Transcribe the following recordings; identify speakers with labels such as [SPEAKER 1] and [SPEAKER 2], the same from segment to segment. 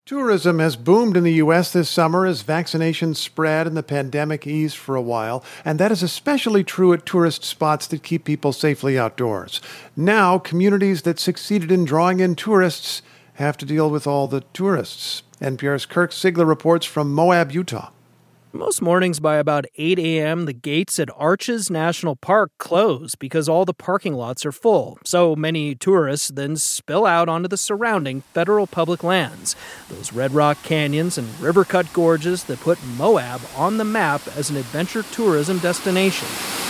[SPEAKER 1] Tourism has boomed in the U.S. this summer as vaccinations spread and the pandemic eased for a while, and that is especially true at tourist spots that keep people safely outdoors. Now, communities that succeeded in drawing in tourists have to deal with all the tourists. NPR's Kirk Siegler reports from Moab, Utah.
[SPEAKER 2] Most mornings by about 8 a.m., the gates at Arches National Park close because all the parking lots are full. So many tourists then spill out onto the surrounding federal public lands, those Red Rock canyons and river-cut gorges that put Moab on the map as an adventure tourism destination.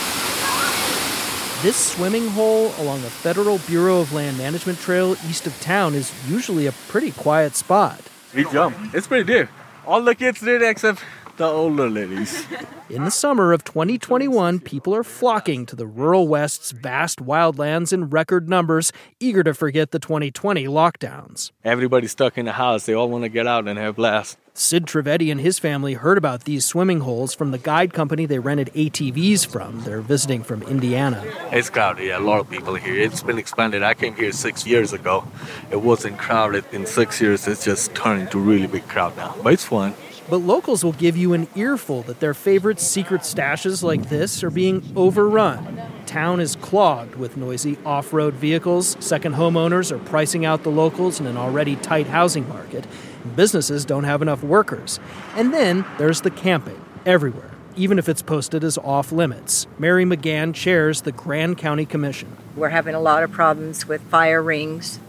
[SPEAKER 2] This swimming hole along the Federal Bureau of Land Management trail east of town is usually a pretty quiet spot.
[SPEAKER 3] We jump. It's pretty deep. All the kids did except the older ladies.
[SPEAKER 2] In the summer of 2021, people are flocking to the rural West's vast wildlands in record numbers, eager to forget the 2020 lockdowns.
[SPEAKER 3] Everybody's stuck in the house. They all want to get out and have blast.
[SPEAKER 2] Sid Trivedi and his family heard about these swimming holes from the guide company they rented ATVs from. They're visiting from Indiana.
[SPEAKER 3] It's crowded, yeah, a lot of people here. It's been expanded. I came here 6 years ago. It wasn't crowded. In 6 years, it's just turned into a really big crowd now. But it's fun.
[SPEAKER 2] But locals will give you an earful that their favorite secret stashes like this are being overrun. Town is clogged with noisy off-road vehicles. Second homeowners are pricing out the locals in an already tight housing market. Businesses don't have enough workers. And then there's the camping everywhere, even if it's posted as off-limits. Mary McGann chairs the Grand County Commission.
[SPEAKER 4] We're having a lot of problems with fire rings,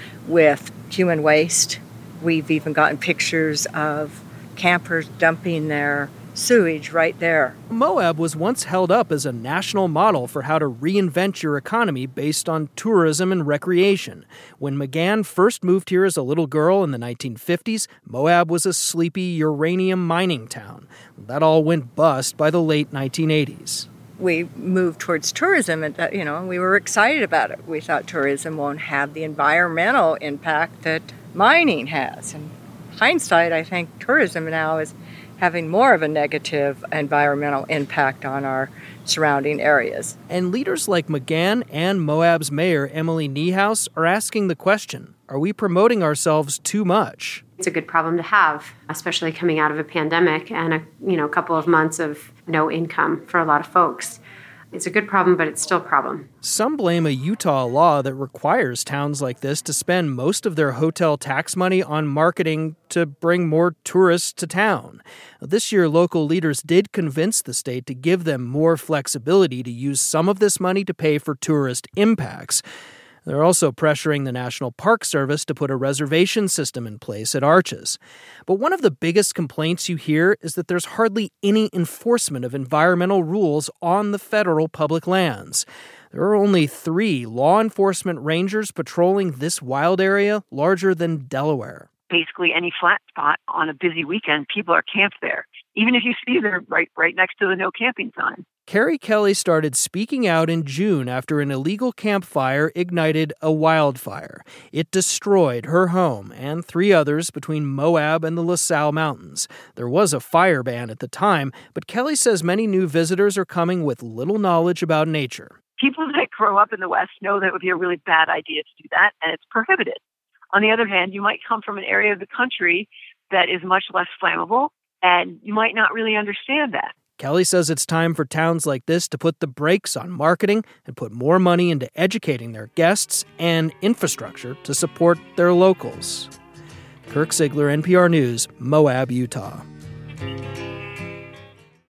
[SPEAKER 4] with human waste. We've even gotten pictures of campers dumping their sewage right there.
[SPEAKER 2] Moab was once held up as a national model for how to reinvent your economy based on tourism and recreation. When McGann first moved here as a little girl in the 1950s, Moab was a sleepy uranium mining town. That all went bust by the late 1980s.
[SPEAKER 4] We moved towards tourism, and we were excited about it. We thought tourism won't have the environmental impact that mining has. And hindsight, I think tourism now is having more of a negative environmental impact on our surrounding areas.
[SPEAKER 2] And leaders like McGann and Moab's mayor, Emily Niehaus, are asking the question, are we promoting ourselves too much?
[SPEAKER 5] It's a good problem to have, especially coming out of a pandemic and a couple of months of no income for a lot of folks. It's a good problem, but it's still a problem.
[SPEAKER 2] Some blame a Utah law that requires towns like this to spend most of their hotel tax money on marketing to bring more tourists to town. This year, local leaders did convince the state to give them more flexibility to use some of this money to pay for tourist impacts. They're also pressuring the National Park Service to put a reservation system in place at Arches. But one of the biggest complaints you hear is that there's hardly any enforcement of environmental rules on the federal public lands. There are only 3 law enforcement rangers patrolling this wild area larger than Delaware.
[SPEAKER 6] Basically, any flat spot on a busy weekend, people are camped there. Even if you see they're right next to the no camping sign.
[SPEAKER 2] Carrie Kelly started speaking out in June after an illegal campfire ignited a wildfire. It destroyed her home and 3 others between Moab and the La Salle Mountains. There was a fire ban at the time, but Kelly says many new visitors are coming with little knowledge about nature.
[SPEAKER 6] People that grow up in the West know that it would be a really bad idea to do that, and it's prohibited. On the other hand, you might come from an area of the country that is much less flammable, and you might not really understand that.
[SPEAKER 2] Kelly says it's time for towns like this to put the brakes on marketing and put more money into educating their guests and infrastructure to support their locals. Kirk Siegler, NPR News, Moab, Utah.